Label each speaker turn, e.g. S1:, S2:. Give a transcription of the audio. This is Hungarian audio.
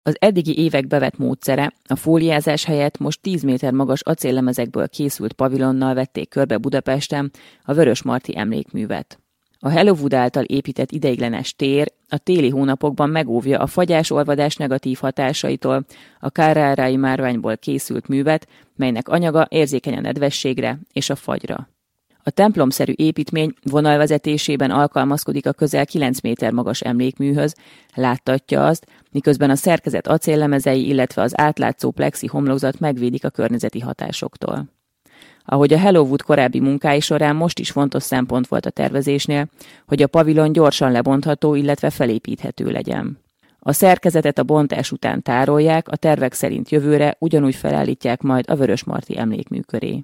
S1: Az eddigi évek bevett módszere, a fóliázás helyett most 10 méter magas acéllemezekből készült pavilonnal vették körbe Budapesten a Vörösmarty emlékművet. A Hellowood által épített ideiglenes tér a téli hónapokban megóvja a fagyás-olvadás negatív hatásaitól a Carrara-i márványból készült művet, melynek anyaga érzékeny a nedvességre és a fagyra. A templomszerű építmény vonalvezetésében alkalmazkodik a közel 9 méter magas emlékműhöz, láttatja azt, miközben a szerkezet acéllemezei, illetve az átlátszó plexi homlokzat megvédik a környezeti hatásoktól. Ahogy a Hellowood korábbi munkái során most is fontos szempont volt a tervezésnél, hogy a pavilon gyorsan lebontható, illetve felépíthető legyen. A szerkezetet a bontás után tárolják, a tervek szerint jövőre ugyanúgy felállítják majd a Vörösmarty emlékmű köré.